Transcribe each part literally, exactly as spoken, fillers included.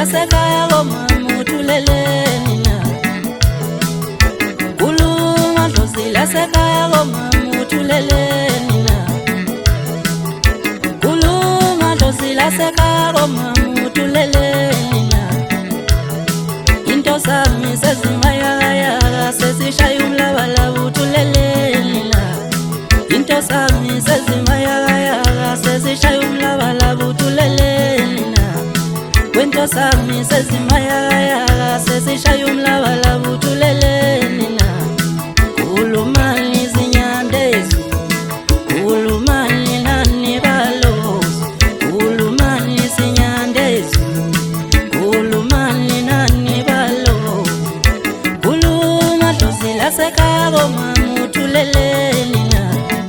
lasekhaya komama uthuleleni na. Khuluma dlozi lasekhaya komama uthuleleni na. Khuluma dlozi lasekhaya komama uthuleleni na. Into sami sezimayakayaka sesishaya umlabalaba uthuleleni na. Into sami sezimayakayaka sesishaya umlabalaba uthuleleni na. Kwento sami sezimayakayaka sesishaya umlabalaba uthuleleni na. Khulumani zinyandezu, khulumani nani balozi, khulumani zinyandezu, khulumani nani balozi. Khuluma dlozi lasekhaya komama uthuleleni na.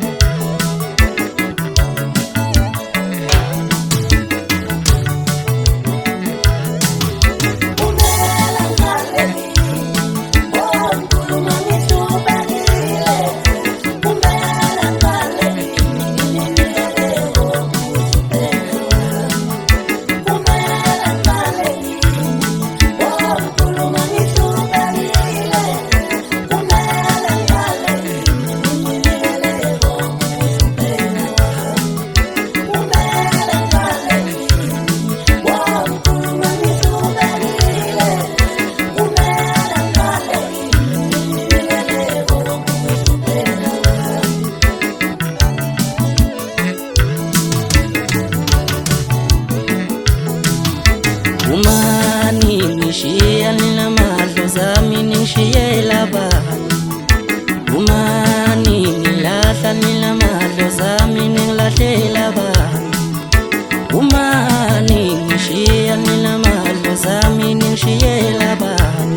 Umani nishiya nina madlo zami nishiyela bani. Umani nilahla nina madlo zami nilahlela bani. Umani nishiya nina madlo zami nishiyela bani.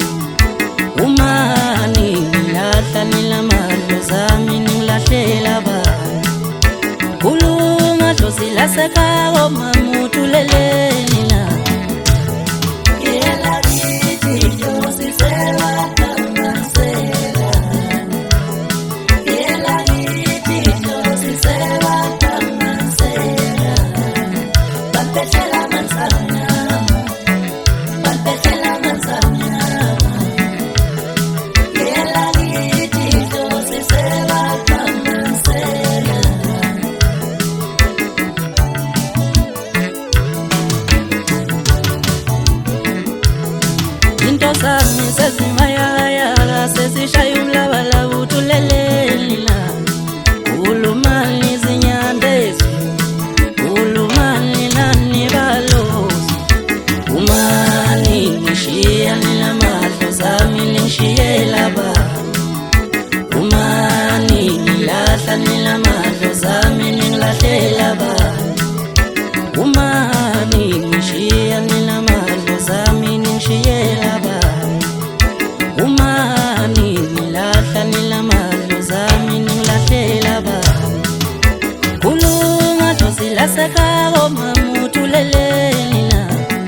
Umani nilahla nina madlo zami nilahlela bani. Khuluma dlozi lasekhaya komama uthuleleni na. Into sami sezimayakayaka sesishaya umlabalaba uthuleleni na. Khulumani zinyandezu, khulumani nani balozi. Umani nishiya nina madlo zami nishiyela bani. Umani nilahla nina madlo zami nilahlela bani. Umani nishiya nina madlo zami nishiyela bani. Umani nilahla nina madlo zami nilahlela bani. Khuluma dlozi lasekhaya komama uthuleleni na.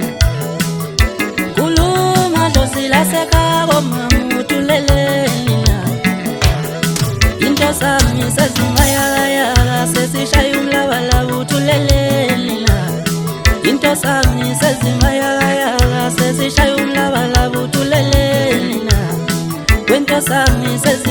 Khuluma dlozi lasekhaya komama uthuleleni na. Into sami sezimayakayaka sesishaya umlabalaba uthuleleni na. Into sami sezimayakayaka sesishaya umlabalaba uthuleleni na. Kwento sami sezi